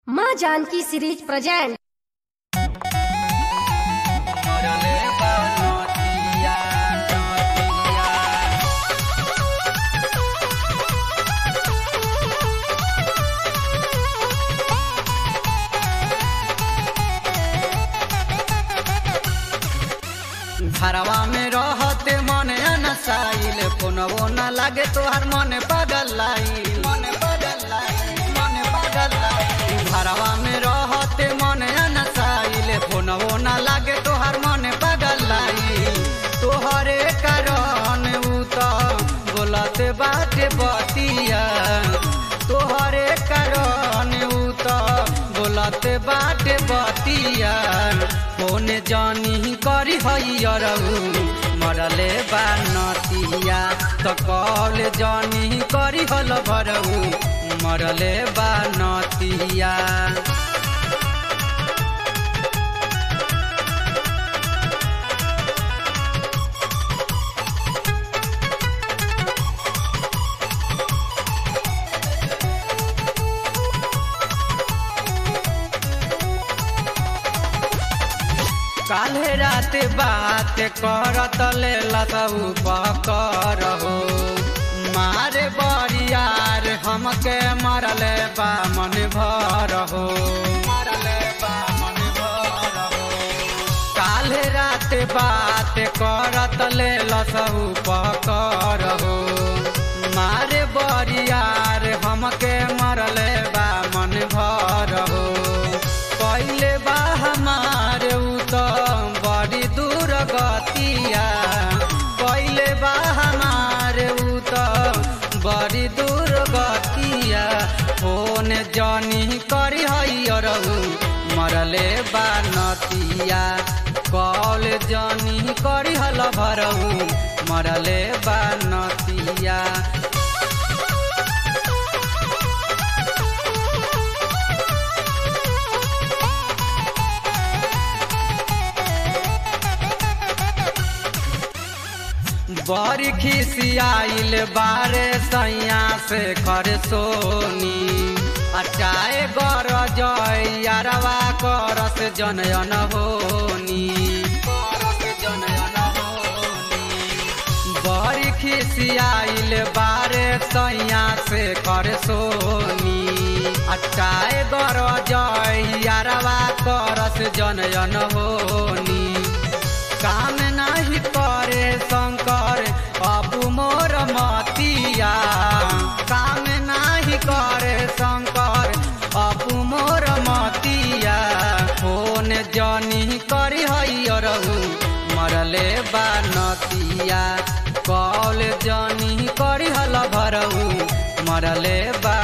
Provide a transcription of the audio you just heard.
माँ Janaki series present. घरवा में रहते मन अनसाइल, फोनवो न लागे तोहर मन पागल लाइल, मन पागल लाइल, मन पागल लाइल। घरवा में रहते मन अनसाइल, फोनवो न लागे तोहर मन पागल लाइल। तोहरे कारण उ तो बोलते बाटे बतिया, तोहरे कारण उ तो बोलते बाटे बतिया। फोन जानी करी हईयरऊ मरले बा नतिया, तो कॉल जानी करी हल भरऊ मरले बा नतिया। काले रात बात करत लेला तू पकर हो, मारे बरियार हमके मरले बा मन भर हो, मरले बा मन भर हो। काले रात बात करत लेला तू पकर हो, मारे बरियार हमके मरले बा मन भर हो। पहले बा हमारे तो बड़ी दूर गतिया, पहले बा हमारे तो बड़ी दूर गतिया। फोन जानी करी हईयरऊ मरले बा नतिया, कॉल जानी करी हल भरऊ मरले बा नतिया। बड़ी खिसियाइल बारे सैया से कर सोनी, अचाए गर जयरवा करस जनयन होनी, करस जनयन होनी। बड़ी खिसियाइल बारे सैया से कर सोनी, अचाए गर जयरवा करस जनयन होनी। काम नहीं करे शंकर अबू मोर मतिया, काम नहीं करे शंकर अबू मोर मतिया। फोन जानी करी हईयरऊ मरले बा नतिया, कॉल जानी करी हल भरऊ मरले बा